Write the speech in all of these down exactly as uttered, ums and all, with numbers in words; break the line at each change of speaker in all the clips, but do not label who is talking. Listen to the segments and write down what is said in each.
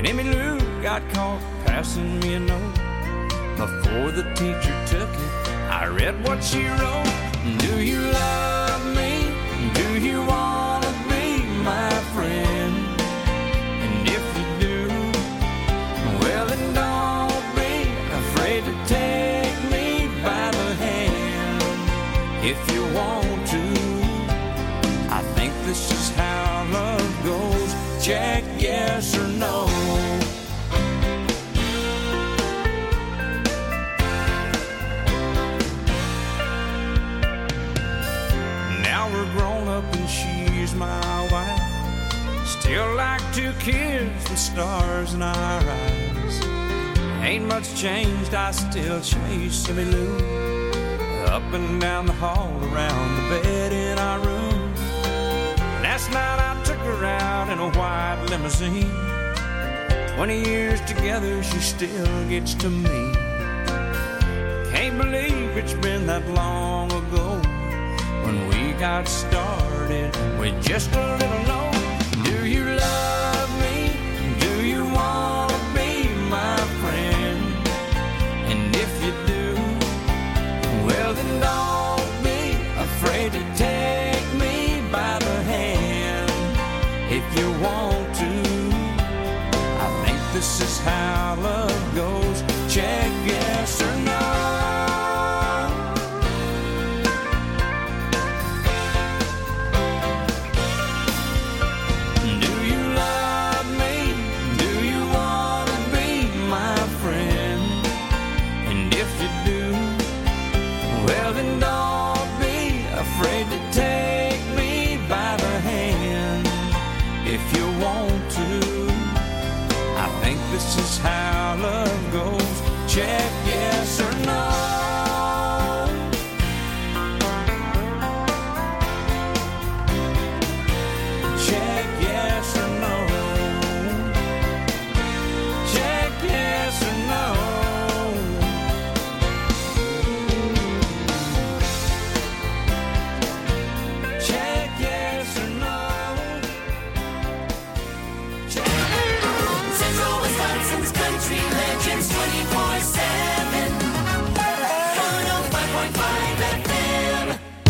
And Emmylou got caught passing me a note. Before the teacher took it, I read what she wrote. Do you love me? Do you want to be my friend? And if you do, well then don't be afraid to take me by the hand. If you want to, I think this is how love goes. Check yes or no. And she's my wife. Still like two kids with stars in our eyes. Ain't much changed, I still chase Emmylou up and down the hall, around the bed in our room. Last night I took her out in a white limousine. Twenty years together, she still gets to me. Can't believe it's been that long ago when we got started with just a little note. Do you love me? Do you want to be my friend? And if you do, well then don't be afraid to take me by the hand. If you want to, I think this is how love goes. Check yes or no. This is how love goes. Check yes or no. Check yes or no. Check yes or no. Check yes or no. Wisconsin's country legends twenty-four seven. one oh five point five F M.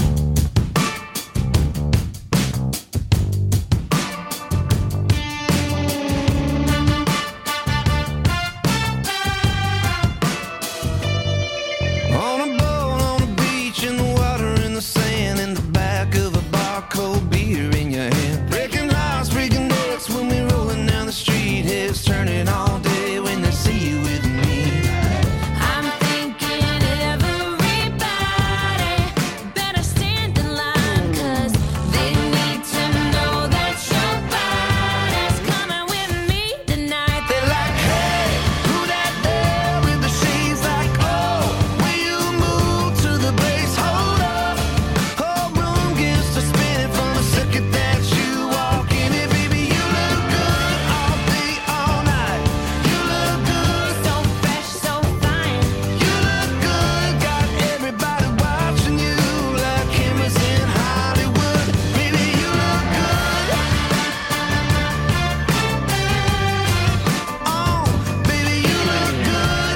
On a boat, on a beach, in the water, in the sand, in the back of a bar, cold beer in your hand. Breaking hearts, breaking necks when we're rolling down the street. Heads turning all day when they see you with me.
I'm thinking everybody better stand in line, 'cause they need to know that your body's coming with me tonight.
They're like, hey, who that there with the shades? Like, oh, will you move to the bass? Hold up, whole room gets to spinning from the circuit that you walk in. And baby, you look good all day, all night. You look good,
So fresh, so fine.
you look good. Got everybody watching you like cameras in Hollywood. Baby, you look good. Oh, baby, you look good.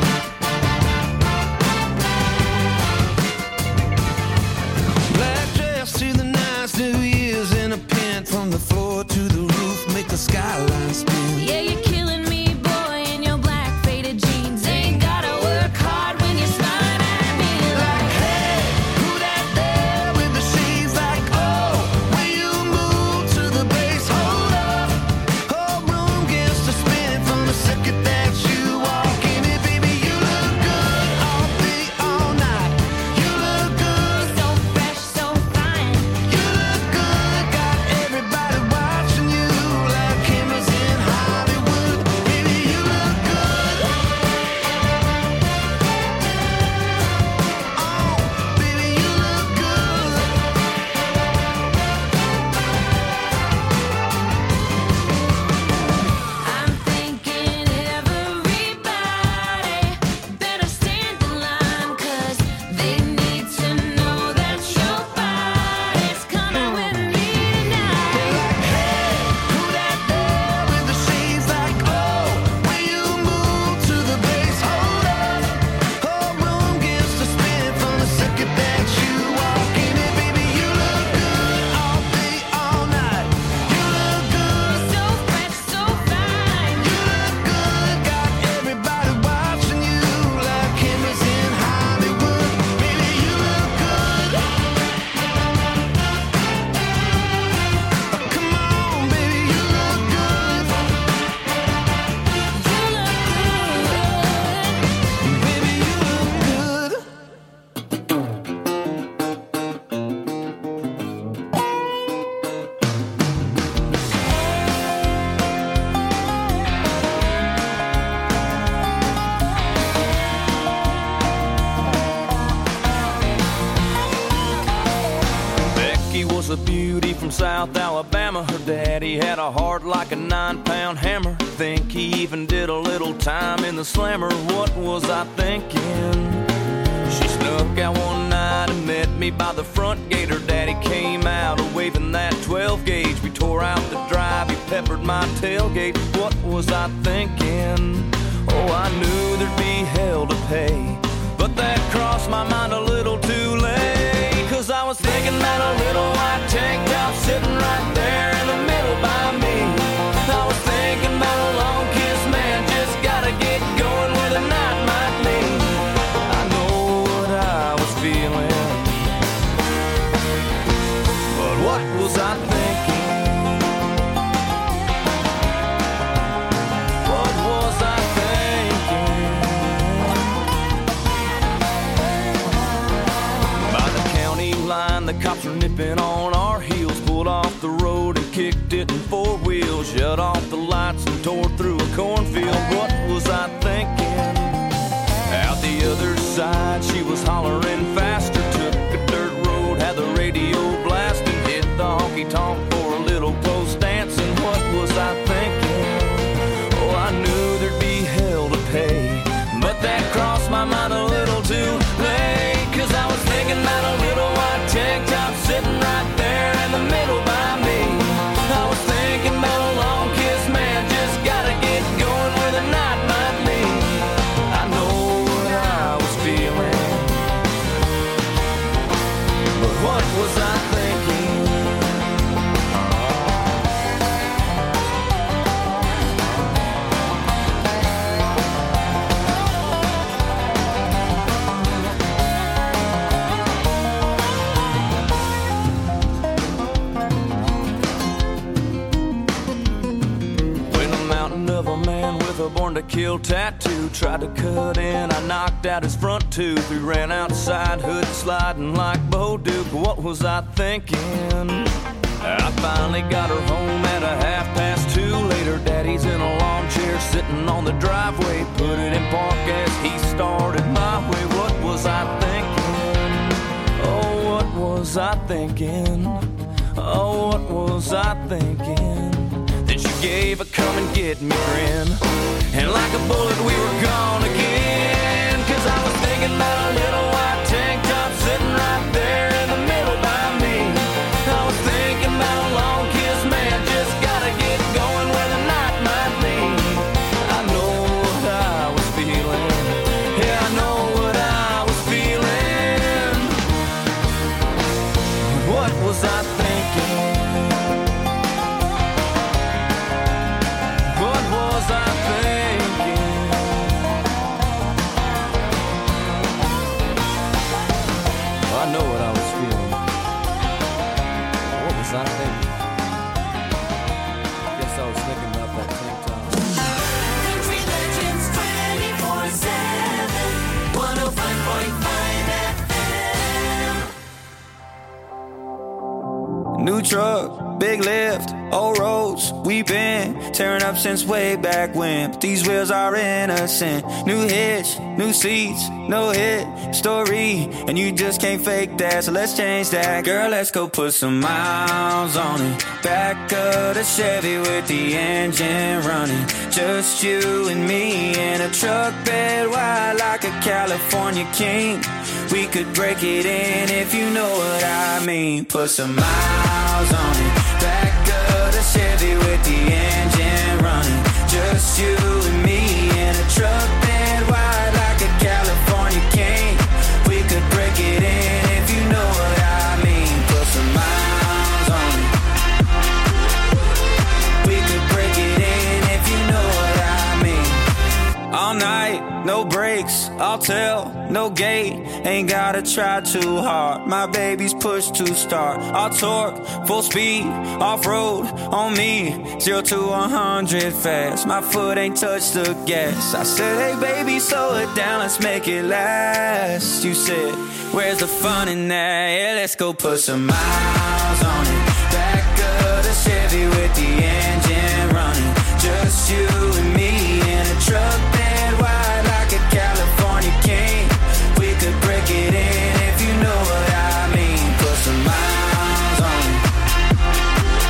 Black dress to the nines, New Year's in a pin. From the floor to the roof, make the skyline spin.
Yeah, you're killing me, boy, in your black faded jeans. Ain't gotta work hard when you're smiling at me.
Like, hey, who that there with the shades? Like, oh, will you move to the bass? Hold up, whole room gets to spinning from the circuit that you walk in. And baby, you look good all day, all night. You look good,
So fresh, so fine.
you look good. Got everybody watching you like cameras in Hollywood.
South Alabama. Her daddy had a heart like a nine-pound hammer. Think he even did a little time in the slammer. What was I thinking? She snuck out one night and met me by the front gate. Her daddy came out waving that twelve gauge. We tore out the drive, he peppered my tailgate. What was I thinking? Oh, I knew there'd be hell to pay, but that crossed my mind a little too late. Cause I was thinking about a little white tank top sitting right there in the middle by me. I was thinking about a long kiss, man, just gotta get going where the night might lead. I know what I was feeling, but what was I thinking? What was I thinking? By the county line, the cops were nipping on our heels. Pulled off the road and kicked it in four wheels. Shut off the lights and tore through a cornfield. What was I thinking? Out the other side, she was hollering faster. Took a dirt road, had the radio blasting. Hit the honky-tonk for a little post dancing. What was I thinking? Oh, I knew there'd be hell to pay, but that crossed my mind a little too late. Cause I was thinking about a little white tank top sitting right there in the middle by me. I was thinking about a long kiss, man, just gotta get going where the night might lead. I know what I was feeling, but what was I thinking? A born to kill tattoo tried to cut in, I knocked out his front tooth. We ran outside, hood sliding like Bo Duke. What was I thinking? I finally got her home at a half past two. Later, daddy's in a lawn chair sitting on the driveway. Put it in park as he started my way. What was I thinking? Oh, what was I thinking? Oh, what was I thinking? Then she gave a come and get me grin, and like a bullet we were gone again. Cause I was thinking about a little white tank top sitting right there in the middle by me. I was thinking about a long kiss, man, just gotta get going where the night might lead. I know what I was feeling, yeah, I know what I was feeling. What was I thinking? I know what I was feeling. What was I thinking? Guess I was thinking about that tank top.
Country Legends twenty-four seven, one oh five point five F M.
New truck, big lift, old roads, we been tearing up since way back when. But these wheels are innocent. New hitch, new seats, no hit story, and you just can't fake that, so let's change that. Girl, let's go put some miles on it. Back of the Chevy with the engine running. Just you and me in a truck bed wide like a California king. We could break it in if you know what I mean. Put some miles on it. Back of the Chevy with the engine running. Just you and me in a truck bed wide like a California king. We could break it in if you know what I mean. Put some miles on it. We could break it in if you know what I mean. All night, no brakes, I'll tell, no gate. Ain't gotta try too hard. My baby's push to start. I'll torque, full speed, off-road on me. Zero to one hundred fast. My foot ain't touched the gas. I said, hey baby, slow it down, let's make it last. You said, where's the fun in that? Yeah, let's go put some miles on it. Back of the Chevy with the engine running. Just you and me in a truck bed wide like a California king. We could break it in if you know what I mean. Put some miles on it.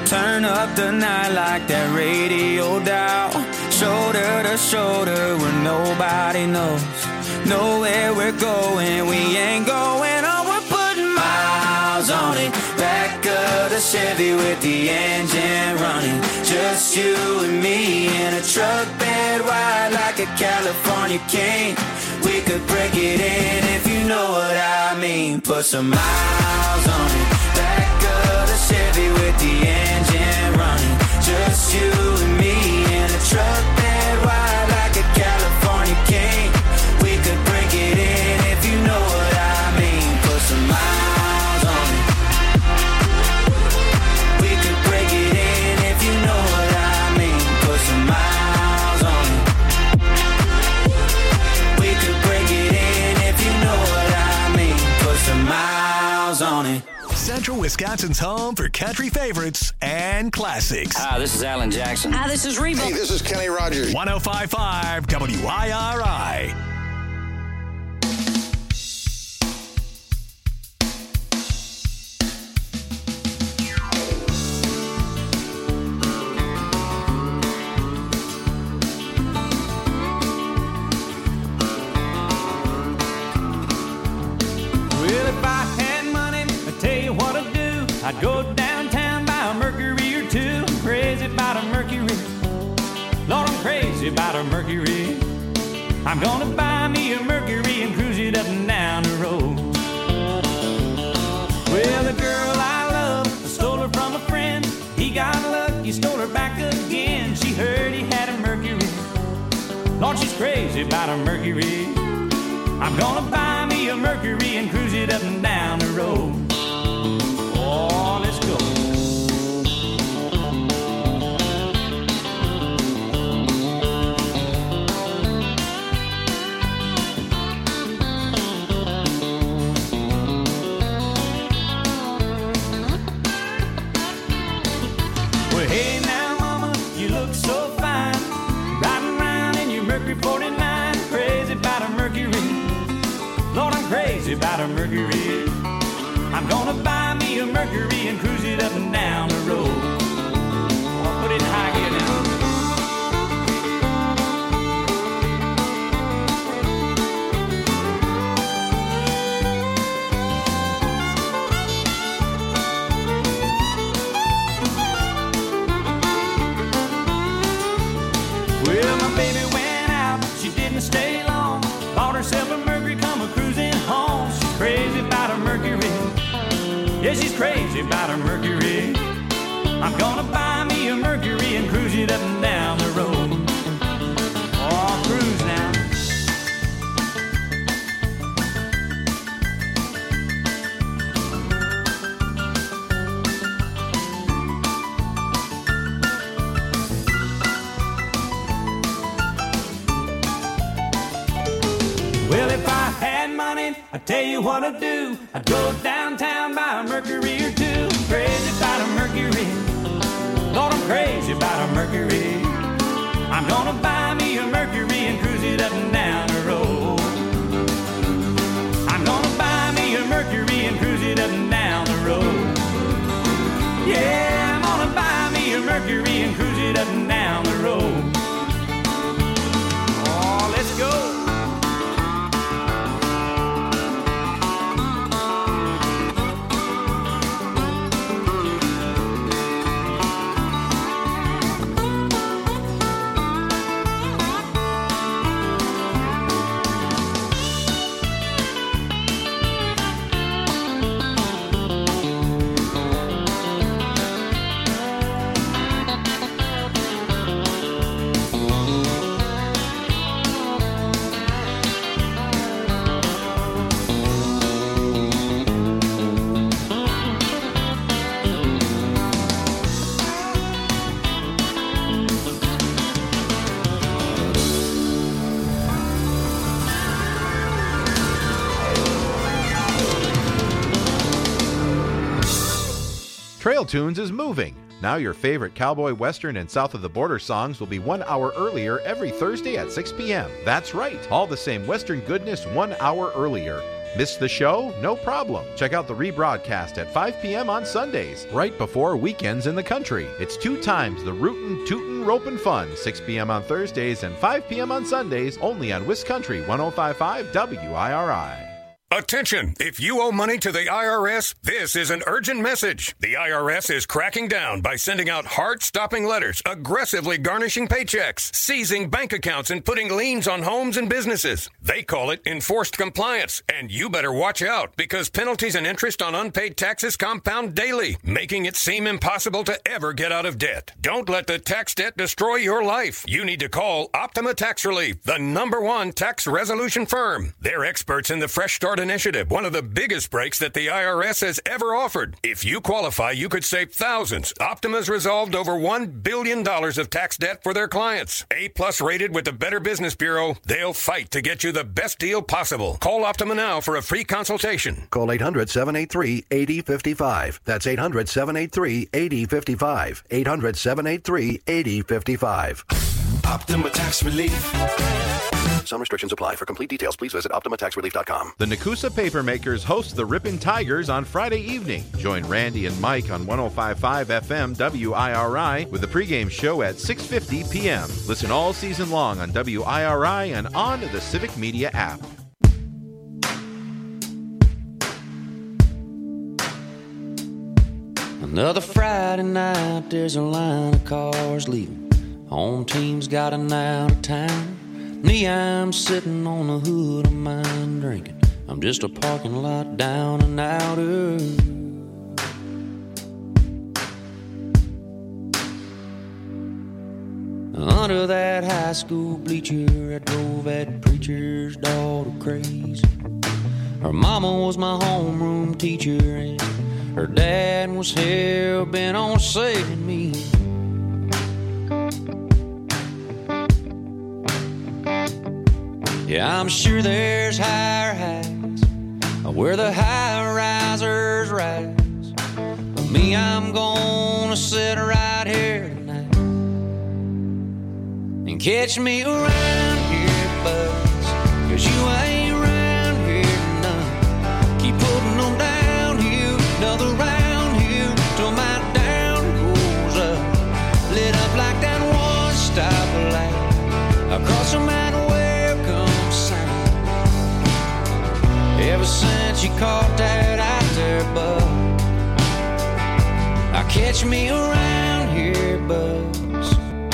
Turn up the night like that radio dial. Shoulder to shoulder where nobody knows. Know where we're going, we ain't going home. We're putting miles on it. Back of the Chevy with the engine running. Just you and me in a truck bed wide like a California king. We could break it in if you know what I mean. Put some miles on it. Back of the Chevy with the engine running. Just you and me in a truck bed wide like a California king. We could break it in if you know what I mean. Put some miles on it. We could break it in if you know what I mean. Put some miles on it. We could break it in if you know what I mean. Put some miles on it.
Central Wisconsin's home for country favorites and classics.
Hi, this is Alan Jackson.
Hi, this is Reba.
Hey, this is Kenny Rogers.
one oh five point five W I R I.
I'd go downtown, buy a Mercury or two. I'm crazy about a Mercury. Lord, I'm crazy about a Mercury. I'm gonna buy me a Mercury and cruise it up and down the road. Well, the girl I love, I stole her from a friend. He got lucky, stole her back again. She heard he had a Mercury. Lord, she's crazy about a Mercury. I'm gonna buy me a Mercury and cruise it up and down the road. Oh, let's go. Well, hey now, mama, you look so fine. Riding around in your Mercury forty-nine. Crazy about a Mercury. Lord, I'm crazy about a Mercury. I'm gonna buy me a Mercury and cruise it up and down the road. I'll put it in high gear now. Well, my baby went out, she didn't stay long. Bought herself a Mercury, come a cruising home. She's crazy about a Mercury. Yeah, she's crazy about her Mercury. I'm gonna buy me a Mercury and cruise it up and down the road. Oh, cruise now. Well, if I had money, I'd tell you what I'd do. I'd go downtown, buy a Mercury or two. Crazy about a Mercury. Lord, I'm crazy about a Mercury. I'm gonna buy me a Mercury and cruise it up and down the road. I'm gonna buy me a Mercury and cruise it up and down the road. Yeah, I'm gonna buy me a Mercury and cruise it up and down the road. Oh, let's go.
Trail Tunes is moving. Now your favorite cowboy, western, and south of the border songs will be one hour earlier every Thursday at six p.m. That's right, all the same western goodness one hour earlier. Missed the show? No problem. Check out the rebroadcast at five p.m. on Sundays, right before weekends in the country. It's two times the rootin', tootin', ropin' fun, six p.m. on Thursdays and five p.m. on Sundays, only on Wisconsin one oh five point five W I R I.
Attention! If you owe money to the I R S, this is an urgent message. The I R S is cracking down by sending out heart-stopping letters, aggressively garnishing paychecks, seizing bank accounts, and putting liens on homes and businesses. They call it enforced compliance, and you better watch out because penalties and interest on unpaid taxes compound daily, making it seem impossible to ever get out of debt. Don't let the tax debt destroy your life. You need to call Optima Tax Relief, the number one tax resolution firm. They're experts in the Fresh Start Initiative, one of the biggest breaks that the I R S has ever offered. If you qualify, you could save thousands. Optima's resolved over one billion dollars of tax debt for their clients. A-plus rated with the Better Business Bureau, they'll fight to get you the best deal possible. Call Optima now for a free consultation.
Call eight hundred, seven eight three, eight oh five five. That's eight hundred, seven eight three, eight oh five five. eight hundred, seven eight three, eight oh five five.
Optima Tax Relief.
Some restrictions apply. For complete details, please visit optima tax relief dot com.
The Nakusa Papermakers host the Rippin' Tigers on Friday evening. Join Randy and Mike on one oh five point five F M W I R I with the pregame show at six fifty p.m. Listen all season long on W I R I and on the Civic Media app.
Another Friday night, there's a line of cars leaving. Home team's got an out of town. Me, I'm sitting on the hood of mine drinking. I'm just a parking lot down and outer. Under that high school bleacher, I drove that preacher's daughter crazy. Her mama was my homeroom teacher, and her dad was hell-bent on saving me. Yeah, I'm sure there's higher heights where the high-risers rise. But me, I'm gonna sit right here tonight and catch me around here, buzz, 'cause you ain't around here none. Keep putting them down here, another round here, till my down goes up. Lit up like that one-stop light across the mountain. Ever since you caught that out there, bud, I catch me around here, buzz.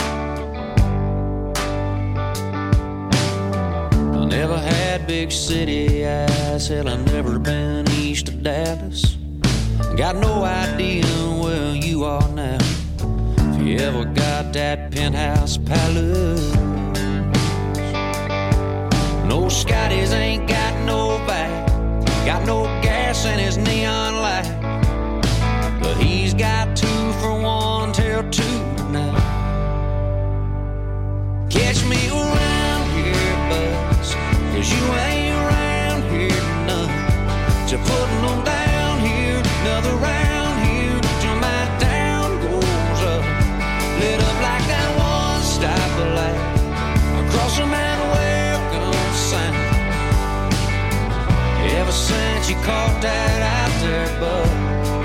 I never had big city eyes, hell, I've never been east of Dallas. Got no idea where you are now, if you ever got that penthouse palace. No, Scotty's ain't got no back, got no gas in his neon light, but he's got two for one till two tonight. Catch me around here, buzz, 'cause you ain't around here none. So putting them down here, another round here, till my down goes up. Lit up like that one-stop light across the mountain. Ever since you caught that out there, bud,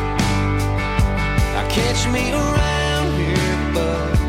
I catch me around here, buzz.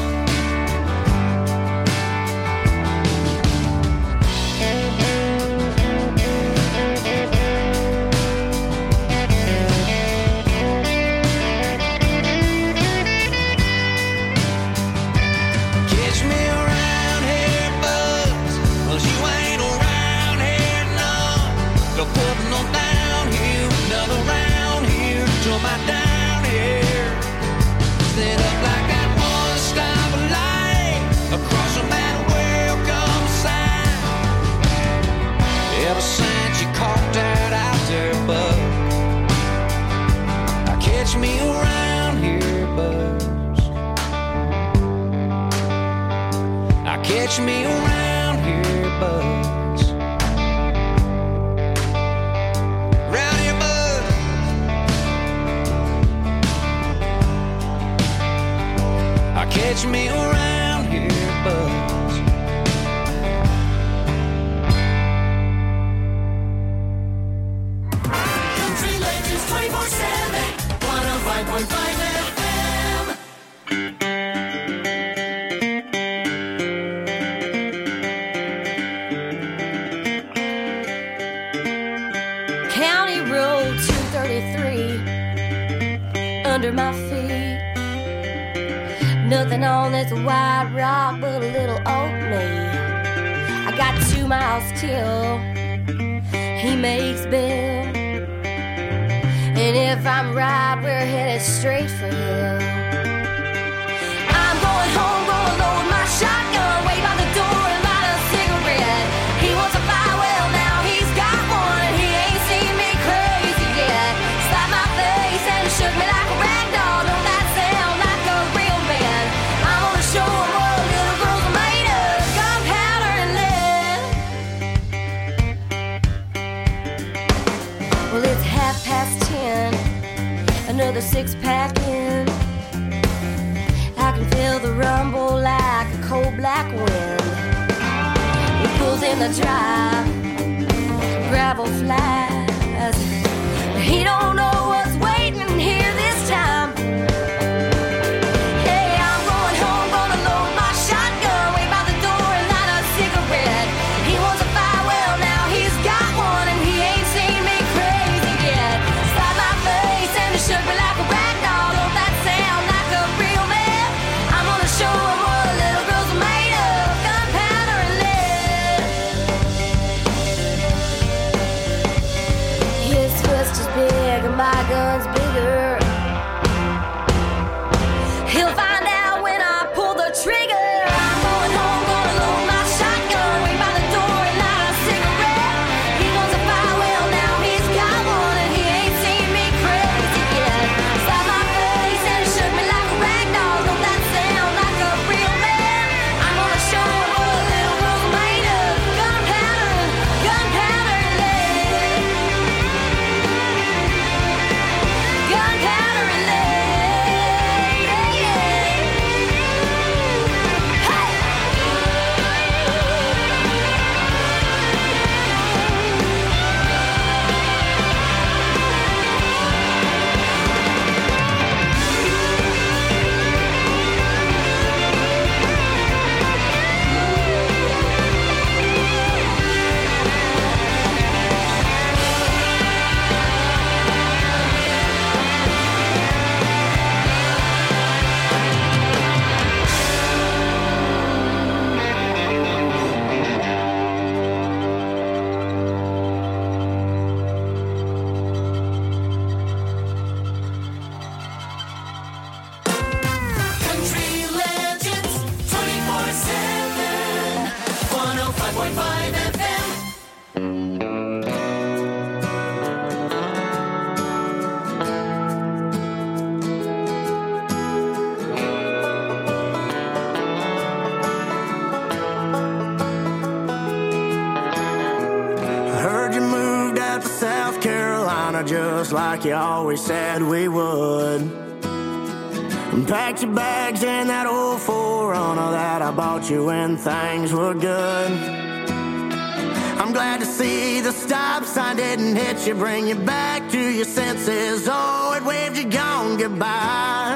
Catch me around here, buzz, 'cause you ain't around here none. So putting them down here, another round here, till my down here. Lit up like that one-stop light across the mountain welcome sign. Ever since you caught that out there, bud, I catch me around here, buzz. I catch me around here, buzz. Round here, bud. I catch me around here, buzz.
nothing on this white rock but a little old me. I got two miles till he makes Bill. And if I'm right, we're headed straight for him. I'm going home, gonna load my shotgun, wait by the door and light a cigarette. He wants a fire, well now he's got one, and he ain't seen me crazy yet. Slapped my face and shook me like a rag doll. Don't that sound like a real man? I'm gonna show him what little girls are made of, gunpowder and lead. Well, it's half past ten, another six pack in. I can feel the rumble like a cold black wind. He pulls in the drive, gravel flies. He don't know what's waiting here this time. Hey, I'm going home, gonna load my shotgun, wait by the door and light a cigarette. He wants a fire, well now he's got one, and he ain't seen me crazy yet. Slap my face and it shook me like a rag doll. Don't that sound like a real man? I'm gonna show him what little girls are made of, gunpowder and lead. His fist is big and my gun's bigger. He'll find out when I pull the trigger. I'm going home, gonna load my shotgun, wait by the door and light a cigarette. He wants a fire, well now he's got one, and he ain't seen me crazy yet. Slap my face and it shook me like a rag doll. Don't that sound like a real man? I'm gonna show him what little girls are made of, gunpowder, gunpowder and lead. Gunpowder and lead. Yeah, yeah. Hey! Country Legends twenty-four seven, one oh five point five F M.
I heard you moved out to South Carolina just like you always said we would. And packed your bags in that old four runner that I bought you when things were good. I'm glad to see the stop sign didn't hit you, bring you back to your senses. Oh, it waved you gone goodbye.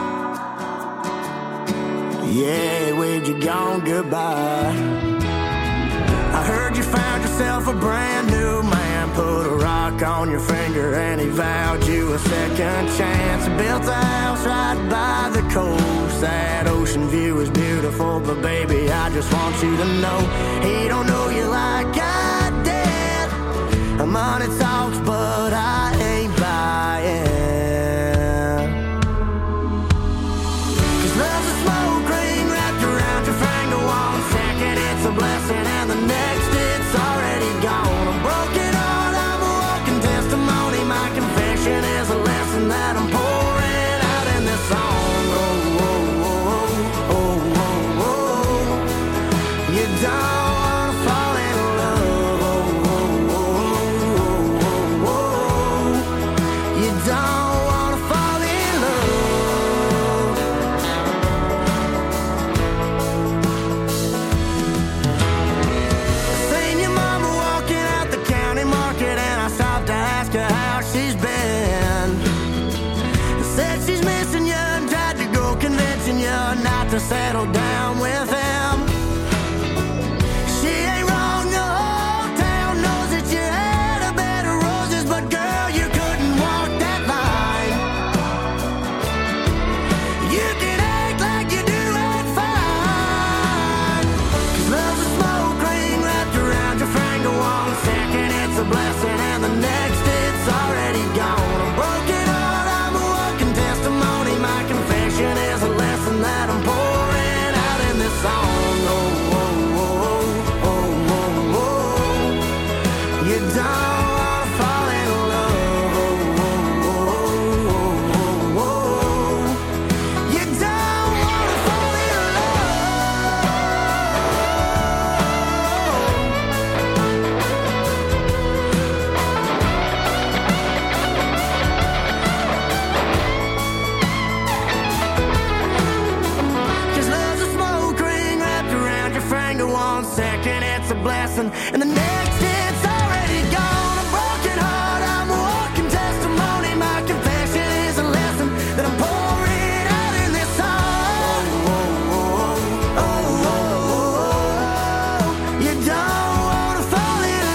Yeah, it waved you gone goodbye. I heard you found yourself a brand new man, put a rock on your finger and he vowed you a second chance. Built a house right by the coast, that ocean view is beautiful, but baby, I just want you to know he don't know you like I did. Money talks, but I ain't buying. Cause love's a smoke ring wrapped around your finger. One second it's a blessing and the next it's already gone. A broken heart, I'm a walking testimony. My confession is a lesson that I'm pouring out in this song. Oh, oh, oh, oh, oh, oh. You don't wanna fall in love. Oh, oh, oh, oh, oh, oh. You don't wanna fall in love. Seen your mama walking out the county market and I stopped to ask her how she's been. Said she's missing you and tried to go convincing you not to settle down with him. She ain't wrong, the whole town knows that you had a bed of roses, but girl, you couldn't walk that line. You can act like you do blessing, and the next it's already gone. A broken heart, I'm a walking testimony. My confession is a lesson that I'm pouring out in this song. Oh, oh, oh, oh, oh. You don't want to fall in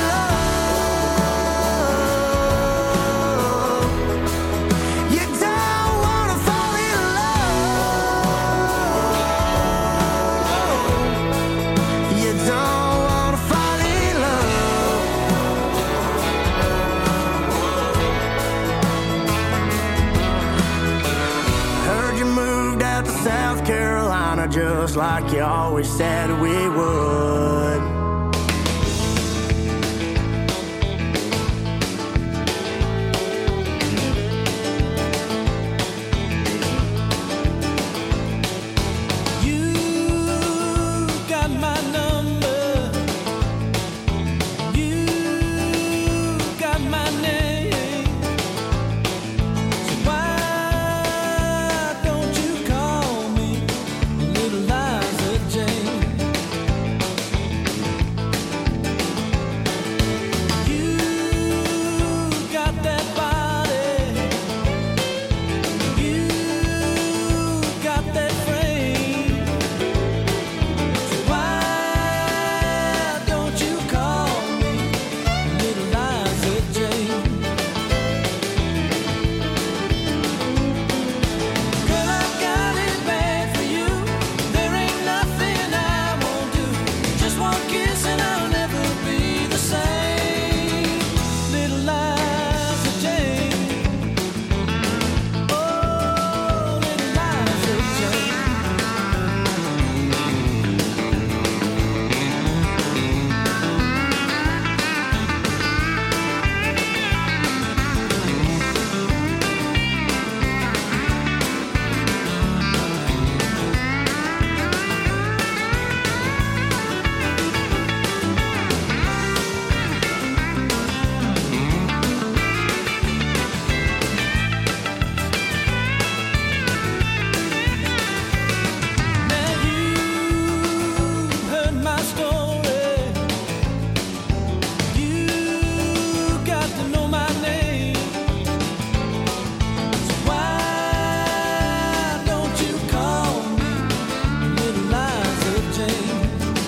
love. You don't want to fall in love. You don't want to fall in love. Heard you moved out to South Carolina just like you always said we would.
You got my number. You got my name. So why don't you call me Little Liza Jane? You got that body. You got that frame. So why don't you call me Little Liza Jane? Girl, I got it bad for you. There ain't nothing I won't do. Just one kiss and I'll never be the same. Little Liza Jane. Oh, Little Liza Jane. Now you heard my story. You got to know my name. So why don't you call me Little Liza Jane?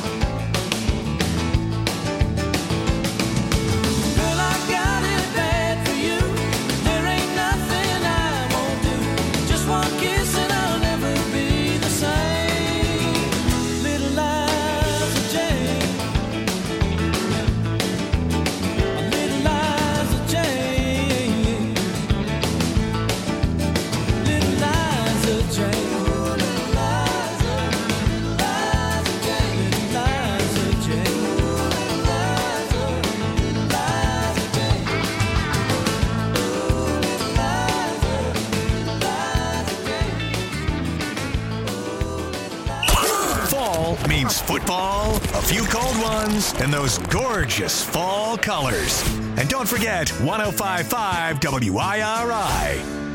Girl, I got it bad for you. There ain't nothing I won't do. Just one kiss and I'll never be the same. Little Liza Jane. Little Liza Jane. Little Liza Jane. Little Liza, Liza Jane. Liza Jane. Liza, Liza Jane.
Fall means football, a few cold ones, and those gorgeous fall colors. And don't forget one oh five point five W I R I.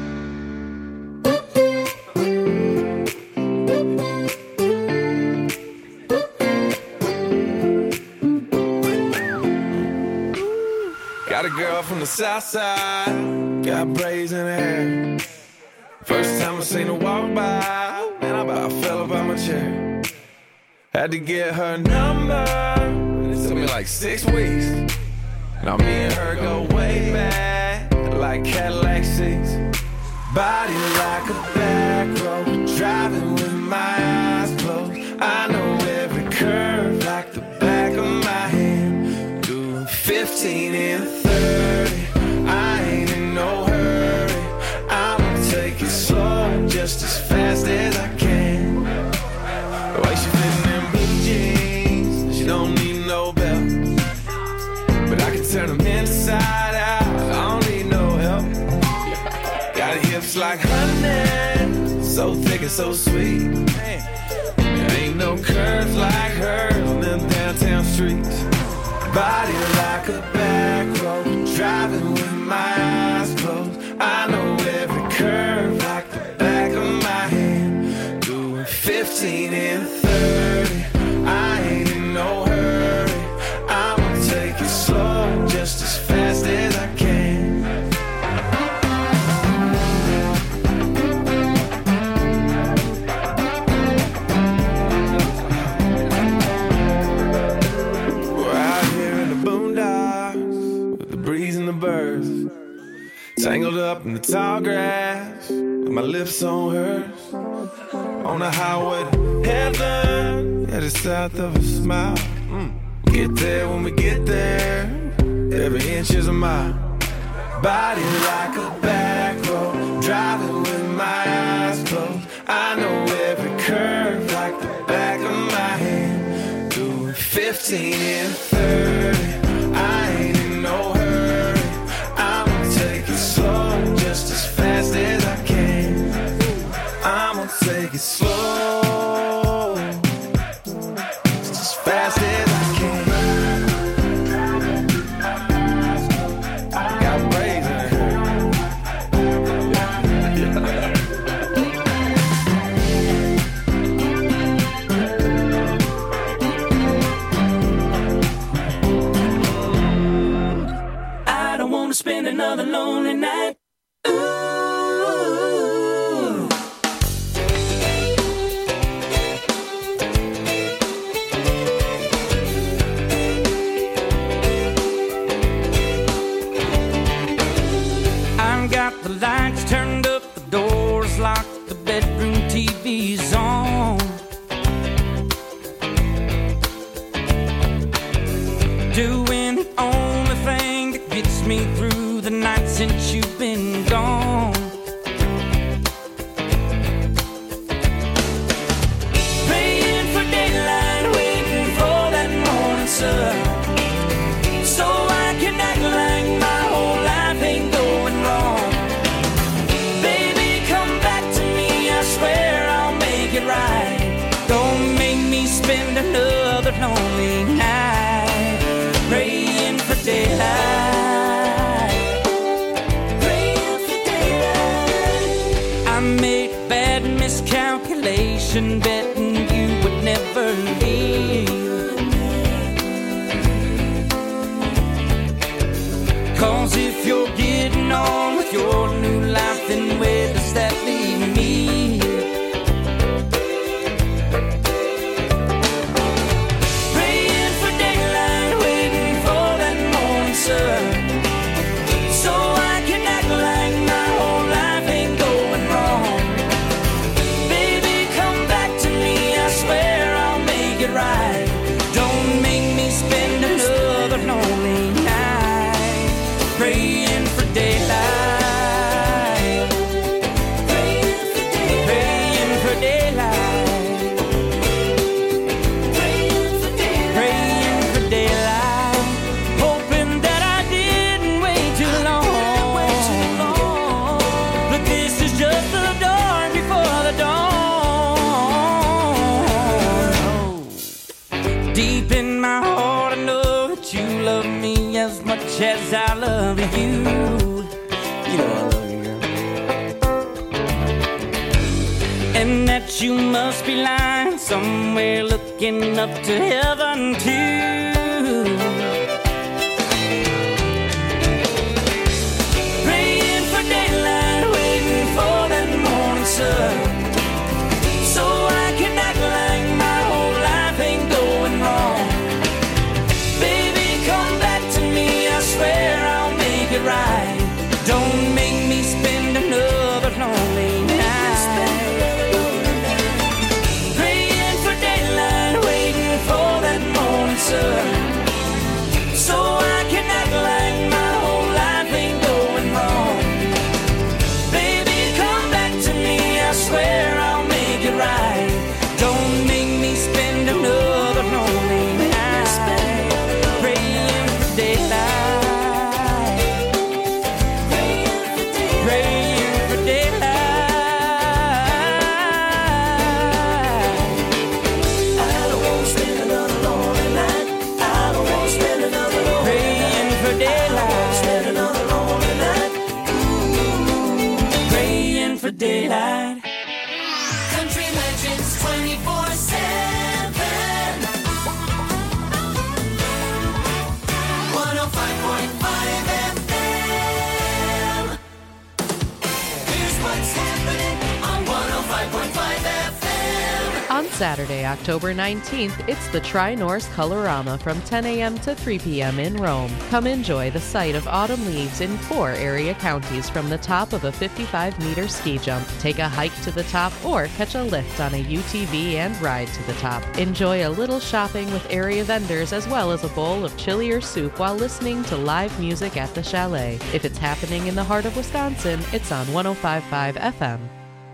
Got a girl from the south side, got braids in her hair. First time I seen her walk by, man, I about fell up out my chair. Had to get her number, it took me like six weeks. Now me and her go way back, like Cadillac seats. Body like a back road, driving with my eyes closed. I know every curve like the back of my hand. Doing fifteen and thirty, I ain't in no hurry. I'ma take it slow, just as fast as I can. The way she fitting in blue jeans, she don't need no belt. But I can turn them inside out, I don't need no help. Got hips like honey, so thick and so sweet. There ain't no curves like hers on them downtown streets. Body like a back road, driving with my eyes closed. I know every curve like the back of my hand. Doing fifteen and thirty, I ain't in no hurry. Tangled up in the tall grass, with my lips on hers. On the highway to heaven, headed south of a smile. Mm. Get there when we get there, every inch is a mile. Body like a back road, driving with my eyes closed. I know every curve like the back of my hand. Doing fifteen and thirty, I ain't in no hurry. I'ma take it slow, just as fast as I can. I'ma take it slow, just as fast as I can. Got braids in her.
I don't wanna spend another lonely night.
The lights turned up, the doors locked, the bedroom T V's on. Doing the only thing that gets me through the night since you've been gone. Praying for daylight, waiting for that morning sun, so I can act like my whole life ain't going wrong. Right. Don't make me spend another lonely night praying for daylight, praying for daylight. I made a bad miscalculation, betting you would never leave. Cause if you're getting on with your new life, then where does that leave me? So I can act like my whole life ain't going wrong. Baby, come back to me, I swear I'll make it right. Don't make me spend another lonely night praying for daylight, praying for daylight, praying for daylight, praying for daylight, praying for daylight. As much as I love you, you know I love you, girl. And that you must be lying somewhere looking up to heaven too. Praying for daylight, waiting for that morning sun, so I can act like my whole life ain't going wrong. I swear I'll make it right. Don't make me spend another lonely night praying for daylight, waiting for that morning sun,
Saturday, October nineteenth, it's the Tri-Norse Colorama from ten a.m. to three p.m. in Rome. Come enjoy the sight of autumn leaves in four area counties from the top of a fifty-five meter ski jump. Take a hike to the top or catch a lift on a U T V and ride to the top. Enjoy a little shopping with area vendors as well as a bowl of chili or soup while listening to live music at the chalet. If it's happening in the heart of Wisconsin, it's on one oh five point five F M.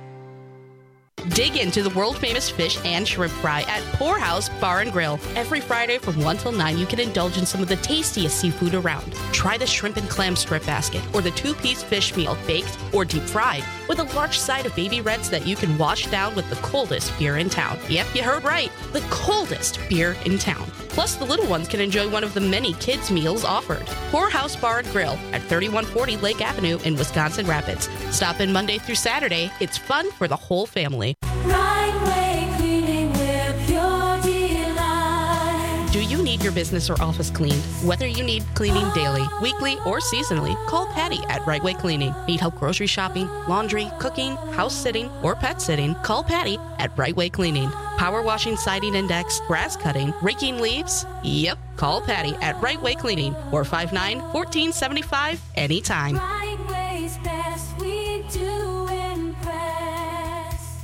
Dig into the world-famous fish and shrimp fry at Poorhouse Bar and Grill. Every Friday from one till nine, you can indulge in some of the tastiest seafood around. Try the shrimp and clam strip basket or the two-piece fish meal, baked or deep fried, with a large side of baby reds that you can wash down with the coldest beer in town. Yep, you heard right. The coldest beer in town. Plus, the little ones can enjoy one of the many kids' meals offered. Poorhouse Bar and Grill at thirty-one forty Lake Avenue in Wisconsin Rapids. Stop in Monday through Saturday. It's fun for the whole family.
Right Way Cleaning, we're pure delight.
Do you need your business or office cleaned? Whether you need cleaning daily, weekly, or seasonally, call Patty at Right Way Cleaning. Need help grocery shopping, laundry, cooking, house sitting, or pet sitting? Call Patty at Right Way Cleaning. Power washing, siding index, grass cutting, raking leaves? Yep, call Patty at Right Way Cleaning, four five nine, one four seven five, anytime.
Right Way's best, we do impress.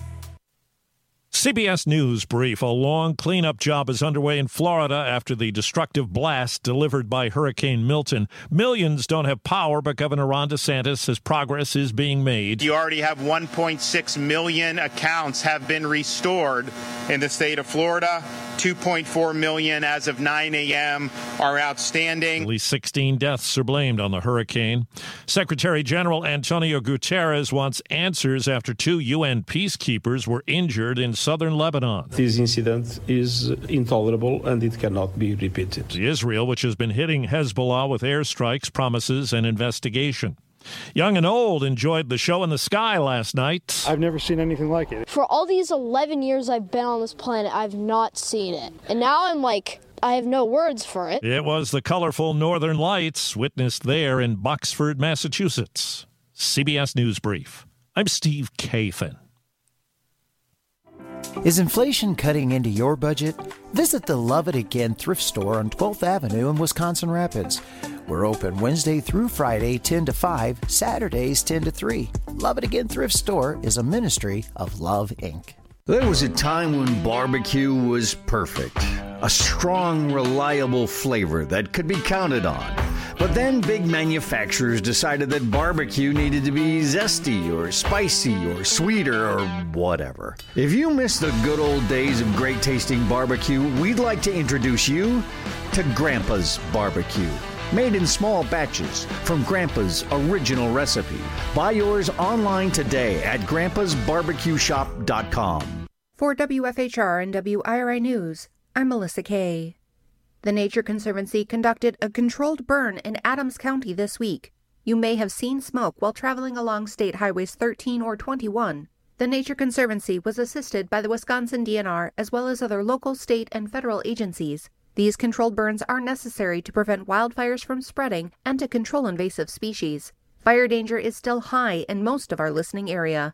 C B S News Brief. A long cleanup job is underway in Florida after the destructive blast delivered by Hurricane Milton. Millions don't have power, but Governor Ron DeSantis says progress is being made.
You already have one point six million accounts have been restored in the state of Florida. two point four million as of nine a.m. are outstanding.
At least sixteen deaths are blamed on the hurricane. Secretary General Antonio Guterres wants answers after two U N peacekeepers were injured in southern Lebanon.
This incident is intolerable and it cannot be repeated.
Israel, which has been hitting Hezbollah with airstrikes, promises an investigation. Young and old enjoyed the show in the sky last night.
I've never seen anything like it.
For all these eleven years I've been on this planet, I've not seen it. And now I'm like, I have no words for it.
It was the colorful Northern Lights witnessed there in Boxford, Massachusetts. C B S News Brief. I'm Steve Kathan.
Is inflation cutting into your budget? Visit the Love It Again thrift store on twelfth Avenue in Wisconsin Rapids. We're open Wednesday through Friday, ten to five, Saturdays, ten to three. Love It Again Thrift Store is a ministry of Love, Incorporated.
There was a time when barbecue was perfect. A strong, reliable flavor that could be counted on. But then big manufacturers decided that barbecue needed to be zesty or spicy or sweeter or whatever. If you miss the good old days of great tasting barbecue, we'd like to introduce you to Grandpa's Barbecue. Made in small batches from Grandpa's original recipe. Buy yours online today at grandpas barbecue shop dot com.
For W F H R and W I R I News, I'm Melissa Kay. The Nature Conservancy conducted a controlled burn in Adams County this week. You may have seen smoke while traveling along State Highways thirteen or twenty-one. The Nature Conservancy was assisted by the Wisconsin D N R as well as other local, state, and federal agencies. These controlled burns are necessary to prevent wildfires from spreading and to control invasive species. Fire danger is still high in most of our listening area.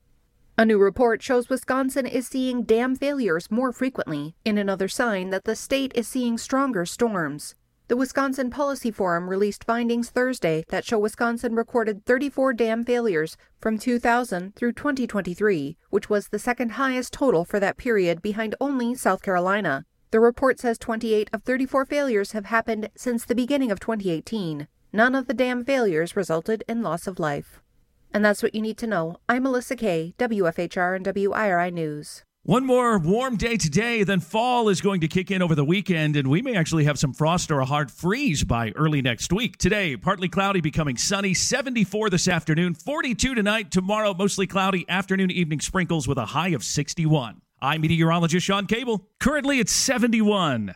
A new report shows Wisconsin is seeing dam failures more frequently, in another sign that the state is seeing stronger storms. The Wisconsin Policy Forum released findings Thursday that show Wisconsin recorded thirty-four dam failures from two thousand through twenty twenty-three, which was the second highest total for that period behind only South Carolina. The report says twenty-eight of thirty-four failures have happened since the beginning of twenty eighteen. None of the dam failures resulted in loss of life. And that's what you need to know. I'm Melissa Kay, W F H R and W I R I News.
One more warm day today, then fall is going to kick in over the weekend, and we may actually have some frost or a hard freeze by early next week. Today, partly cloudy, becoming sunny, seventy-four this afternoon, forty-two tonight. Tomorrow, mostly cloudy, afternoon, evening sprinkles with a high of sixty-one. I'm meteorologist Sean Cable. Currently, it's seventy-one.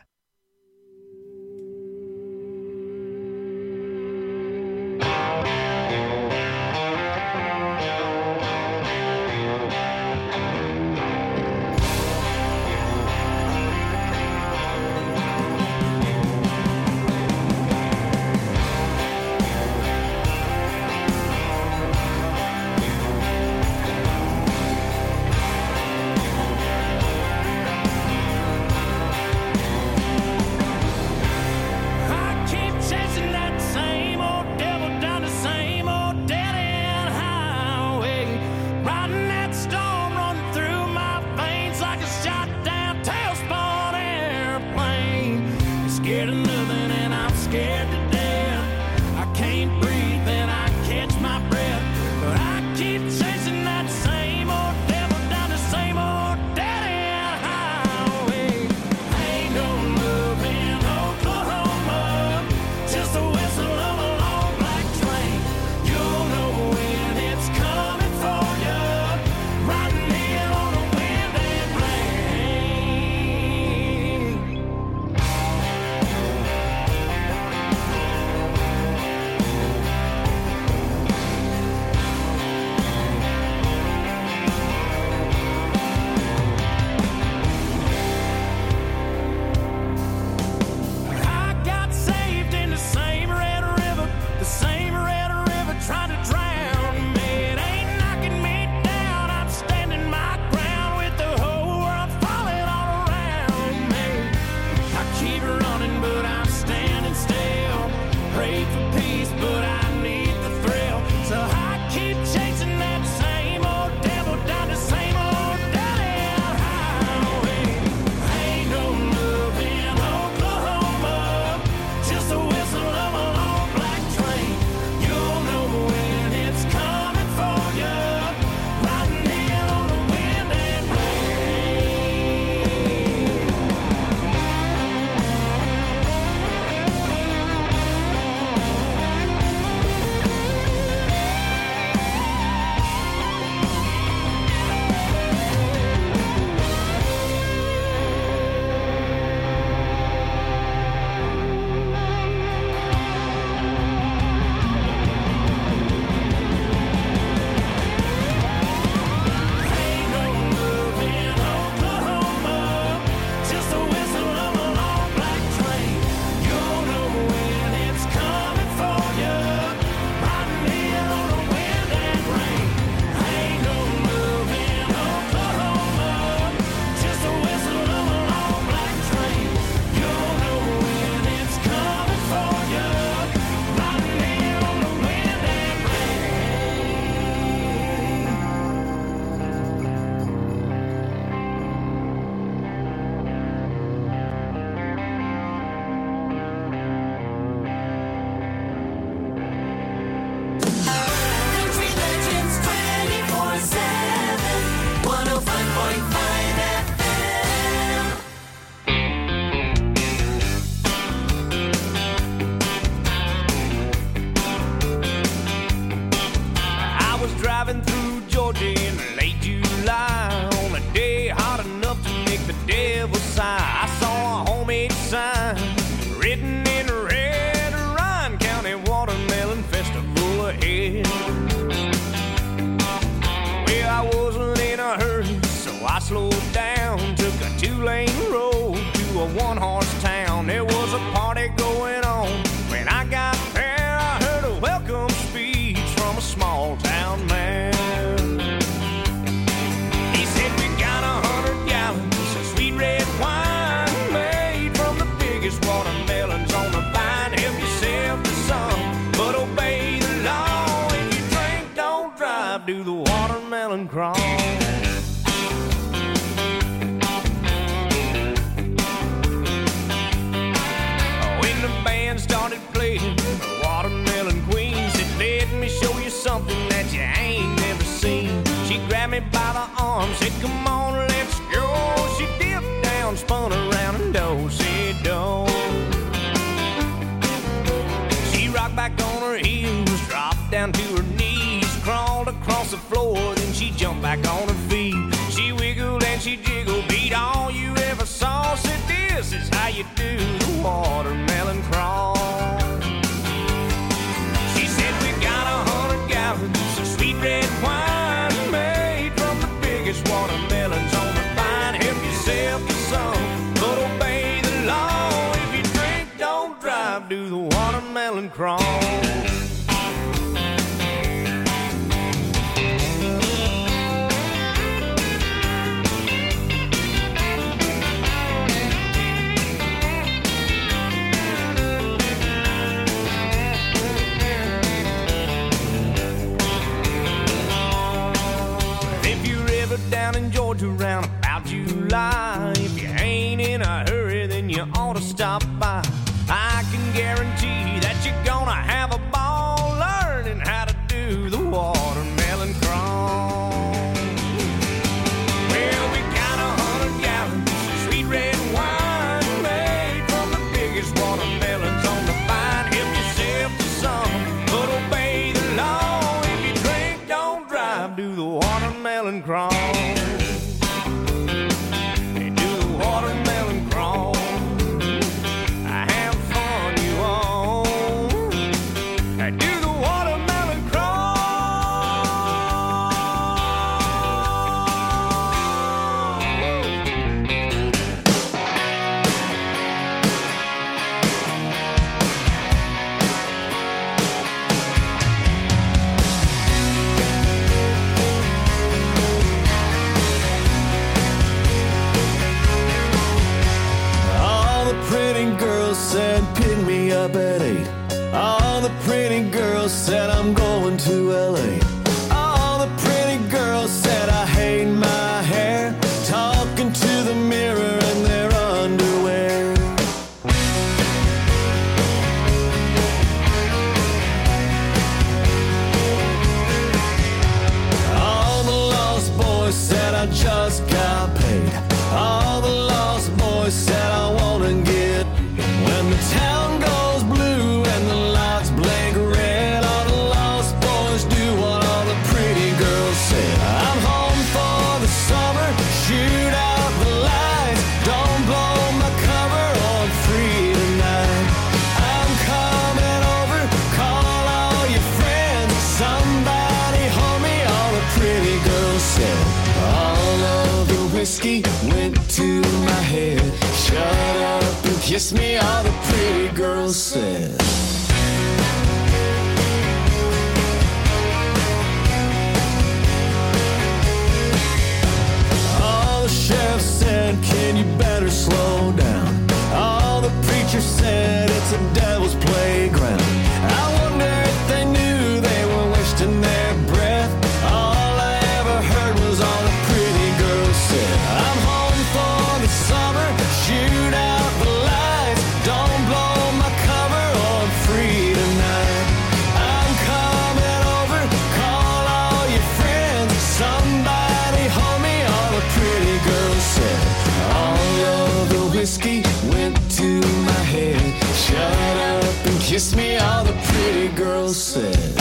hillside, I saw a homemade sign written in red, Ryan County Watermelon Festival ahead. Well, I wasn't in a hurry, so I slowed down, took a two-lane road to a one-horse town. There was a party going on. When I got there, I heard a welcome speech from a small-town man. He said, we got a hundred gallons of sweet red wine made from the biggest watermelons on the vine. Help yourself to some, but obey the law. If you drink, don't drive, do the watermelon crawl. When the band started playing the Watermelon Queen, said, let me show you something that you ain't never seen. She grabbed me by the arm, said, come on, let's go. She dipped down, spun around, and do-si-do. She rocked back on her heels, dropped down to her knees, crawled across the floor, then she jumped back on her feet. She wiggled and she jiggled, beat all you ever saw. Said, this is how you do the watermelon crawl. She said, we got a hundred gallons of sweet red wine made from the biggest watermelons on the vine. Help yourself to some, but obey the law. If you drink, don't drive, do the watermelon crawl. Down in Georgia round about July, if you ain't in a hurry, then you ought to stop by. I can guarantee that you're gonna have a ball learning how to do the watermelon crawl. Well, we got a hundred gallons of sweet red wine made from the biggest watermelons on the vine. Help yourself to some, but obey the law. If you drink, don't drive, do the watermelon crawl.
Up at eight. All the pretty girls said I'm going to L A. All the pretty girls said I hate my hair, talking to the mirror in their underwear. All the lost boys said I just got paid. All the lost boys said I wanna get when the town goes blue and the lights blink red. All the lost boys do what all the pretty girls said. I'm home for the summer, shoot out the lights, don't blow my cover on free tonight. I'm coming over, call all your friends, somebody hold me, all the pretty girls said. All of the whiskey went to my head, shut up and kiss me, all the pretty girls said. All the sheriff said, can you better slow down? All the preachers said, it's a devil's playground. I wonder if they knew they were wasting their breath. All I ever heard was all the pretty girls said. I'm home for the summer, shoot out the lights, don't blow my cover on free tonight. I'm coming over, call all your friends, somebody hold me, all the pretty girls said. All of the whiskey went to my head, shut up and kiss me, all the pretty girls said.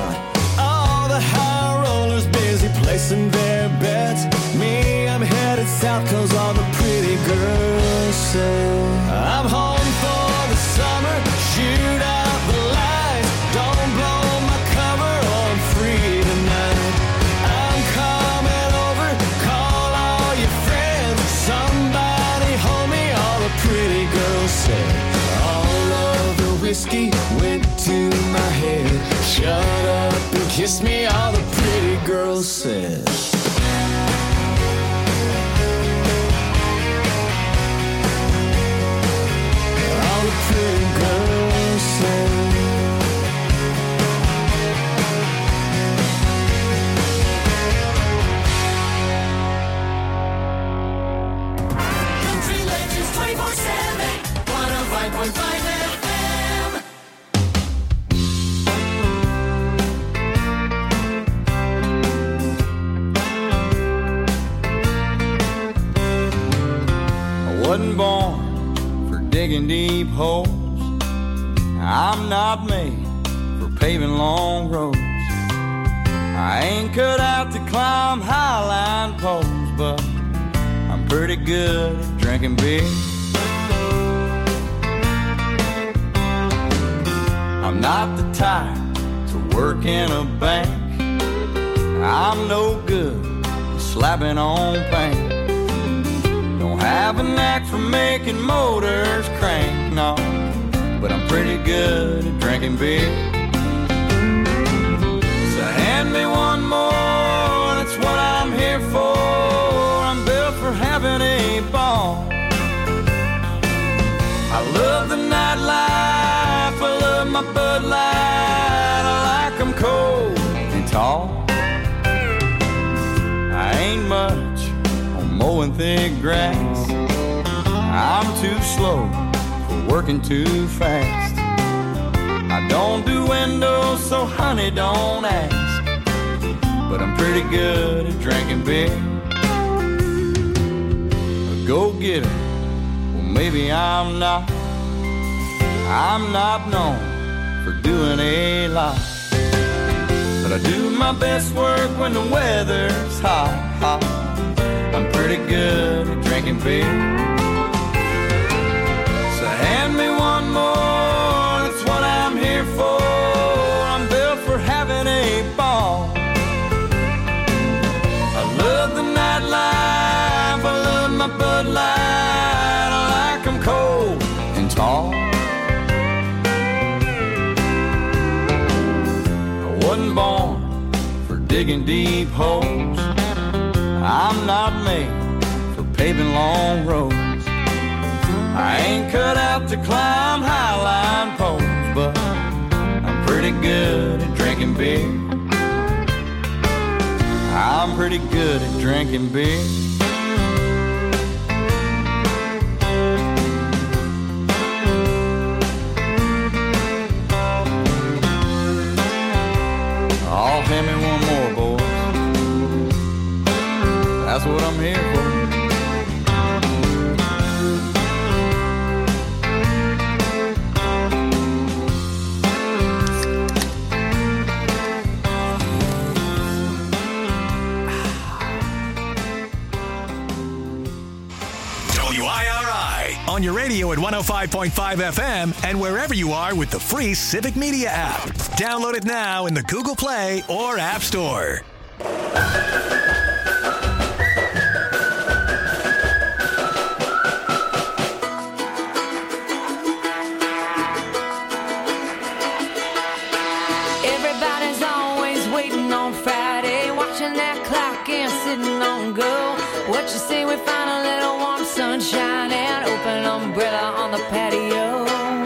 All the high rollers busy placing their bets. Me, I'm headed south cause all the pretty girls say I'm home for the summer, shoot out the lights. Don't blow my cover or I'm free tonight. I'm coming over, call all your friends. Somebody hold me, all the pretty girls say. All of the whiskey went to my head. Shut up and kiss me, all the pretty girls said. All the pretty girls said.
Country Legends twenty-four seven, one oh five point five F M.
I wasn't born for digging deep holes. I'm not made for paving long roads. I ain't cut out to climb highline poles, but I'm pretty good at drinking beer. I'm not the type to work in a bank. I'm no good at slapping on paint. Don't have a knack for making motors crank, no, but I'm pretty good at drinking beer. So hand me one more, that's what I'm here for. I'm built for having a ball. I love the nightlife, I love my Bud Light. I like 'em cold and tall. I ain't much on mowing thick grass. I'm too slow for working too fast. I don't do windows, so honey, don't ask. But I'm pretty good at drinking beer. A go-getter, well maybe I'm not. I'm not known for doing a lot, but I do my best work when the weather's hot, hot. I'm pretty good at drinking beer. So hand me one more, that's what I'm here for. I'm built for having a ball. I love the nightlife, I love my Bud Light. I like 'em cold and tall. I wasn't born for digging deep holes. I'm not made for paving long roads. I ain't cut out to climb highline poles, but I'm pretty good at drinking beer. I'm pretty good at drinking beer. Oh, hand me one more, boys. That's what I'm here for.
W I R I on your radio at one oh five point five F M and wherever you are with the free Civic Media app. Download it now in the Google Play or App Store.
Everybody's always waiting on Friday, watching that clock and sitting on go. What you say we find a little warm sunshine and open umbrella on the patio?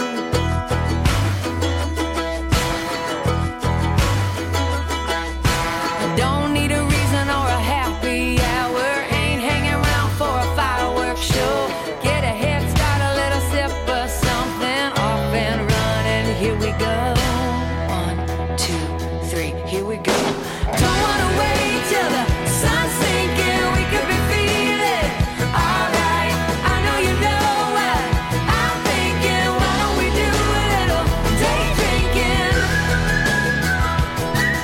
Don't need a reason or a happy hour, ain't hanging around for a fireworks show. Get a head start, a little sip of something, off and running, here we go. One, two, three, here we go. Don't wanna wait till the sun's sinking, we could be feeling alright. I know you know what I'm thinking, why don't we do a little day drinking?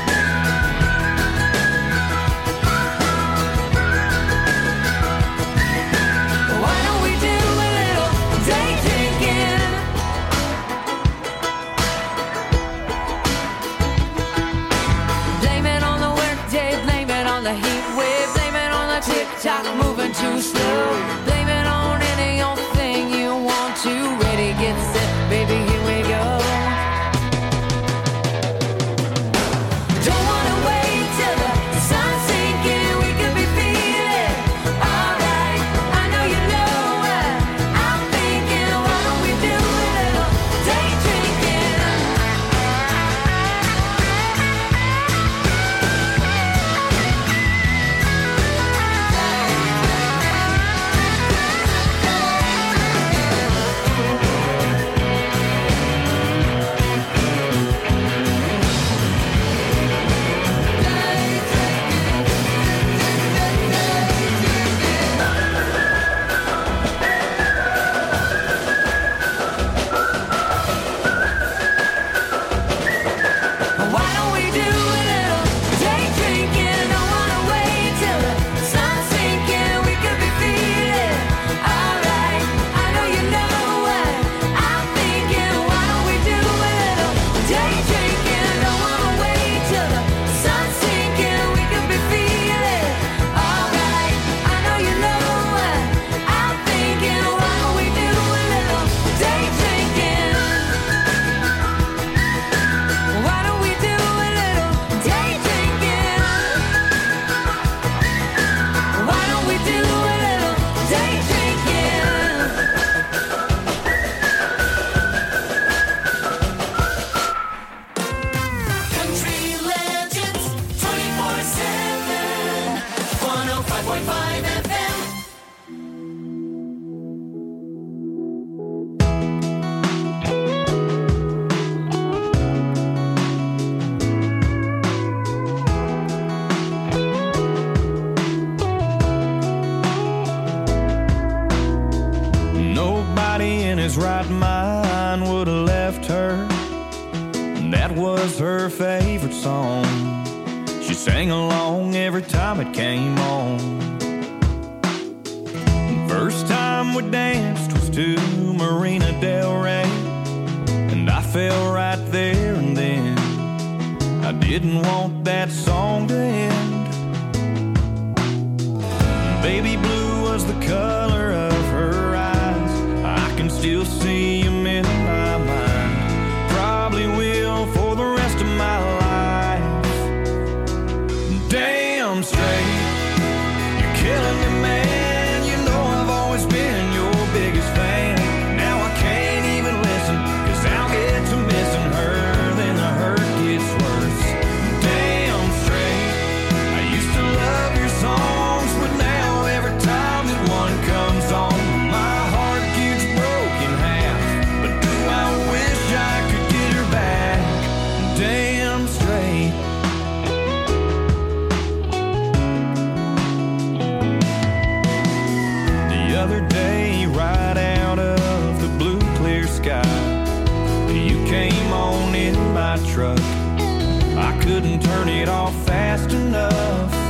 TikTok moving too slow. Blame it on any old thing you want to. Ready, get set, baby, here we go. Don't wanna wait till the sun's sinking. We could be feeling alright. I know you know what I'm thinking. Why don't we do a little day drinking? Why don't we do a little day drinking? Don't wanna wait till the sun's sinking. We could be feeling alright. I know you know what I'm thinking. Why don't we do a little day drinking? Don't wanna wait till the sun's sinking. We could be feeling alright. I know you know what I'm thinking. Why don't we do a little day drinking? Why don't we do a little day drinking? Why don't we do a little day drinking? Country legends, twenty-four seven, one oh five point five F M.
Nobody in his right mind would have left her. And that was her favorite song. She sang along every time it came on. First time we danced was to Marina Del Rey, and I fell right there and then. I didn't want that song to end. Baby blue was the color of her eyes. I can still see him in my mind. Probably will for the rest of my life. Damn straight, you're killing me, man. You know I've always been your biggest fan. Now I can't even listen, 'cause I'll get to missing her, then the hurt gets worse. Damn straight, I used to love your songs, but now every time that one comes on, my heart gets broken half. But do I wish I could get her back? Damn straight. The other day, right out of the blue clear sky, you came on in my truck. I couldn't turn it off fast enough.